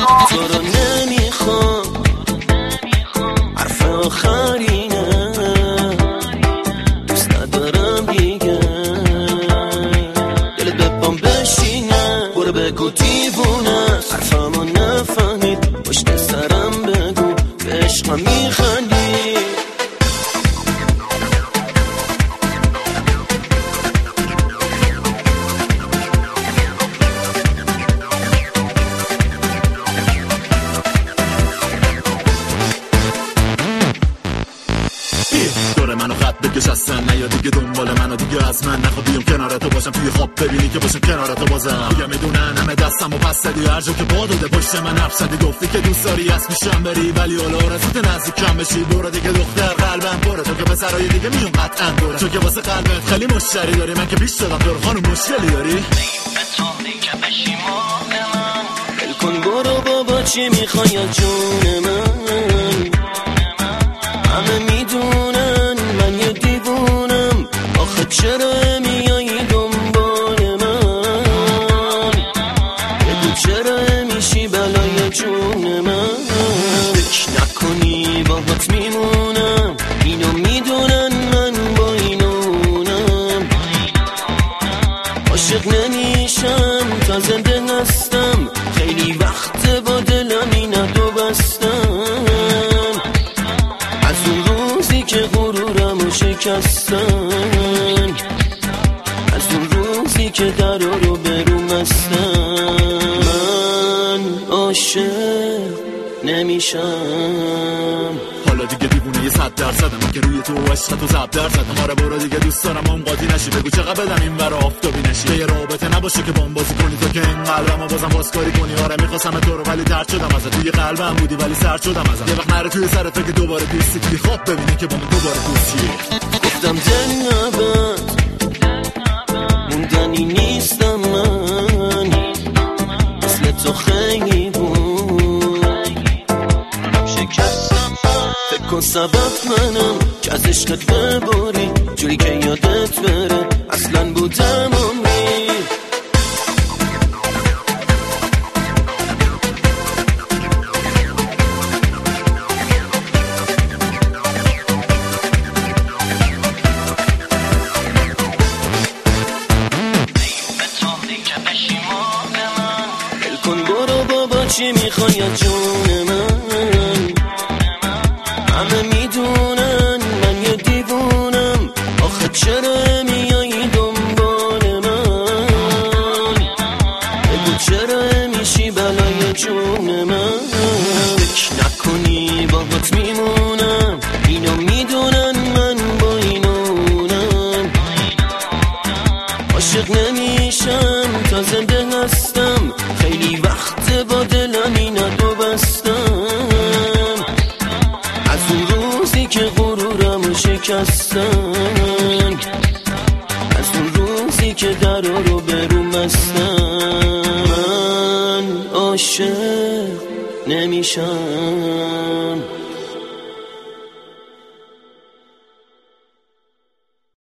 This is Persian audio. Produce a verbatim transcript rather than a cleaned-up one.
تو رو نمیخوام، حرف آخرینه، دوست ندارم دیگه، دلت به پام بشینه، برو بگو دیوونه، حرفمو نفهمید، پشت سرم بگو به عشقم میخندی. دور منو خط بکش از سن نیا دیگه دنبال منو دیگه از من نخوا بیام کنار تو باشم توی خواب ببینی که باشم کنار تو بازم دیگه میدونن همه دستم و پس دادی هر جا که با داده پشت من حرف زدی گفتی که دوست داری از میشم بری ولی حالا رسیت نزدیکم بشی برو دیگه دختر قلبم پره تو که پسرای دیگه میون قطعا دوره تو که واسه قلبت خیلی مشتری داری من که پیش شدم تو رو خانم مشکلی داری کن برو بابا چی میخوای از جون من، همه میدونن من یه دیوونم، آخه چرا میایی دنبال من، بگو چرا میشی بلای جون من، فکر نکنی باهات میمونم، اینو میدونن من با اینونم، عاشق نمیشم تا زنده هستم، خیلی وقت با دلم اینو بستم، از اون روزی که غرورمو شکستم، از اون روزی که درا رو بروم هستم، من عاشق نمیشم. حالا دیگه دیوونه یه صد درصدم من که روی تو و عشق تو زب در زدم آره برو دیگه دوست دارم اون قاطی نشی بگو چقدر بدم این ور آفتابی نشی یه رابطه نباشه که بام بازی کنی تو که این قلبمو بازم بازکاری کنی آره میخواستم تو رو ولی درد شدم ازت توی قلبم بودی ولی سرد شدم ازت یه وقت نره توی سرت که دوباره دوستی توی خواب ببینی که با من دوباره دوستی گفتم دل نبند موندنی نیستم من مثل تو خیلی بود شکستم فکر کن سبب منم که از عشقت بباری جوری که یادت بره اصلا بودم عمری کن برو بابا چی میخوای از جون من همه میدونن من یه دیوونم آخه چرا میایی دنبال من بگو چرا میشی بلای جون من فکر نکنی باهات میمونم اینو میدونن من با اینونم عاشق نمیشم تا زنده هستم خیلی وقت با دلم اینو بستم از اون روزی که غرورمو شکستم از اون روزی که درا رو بروم بستم من عاشق نمیشم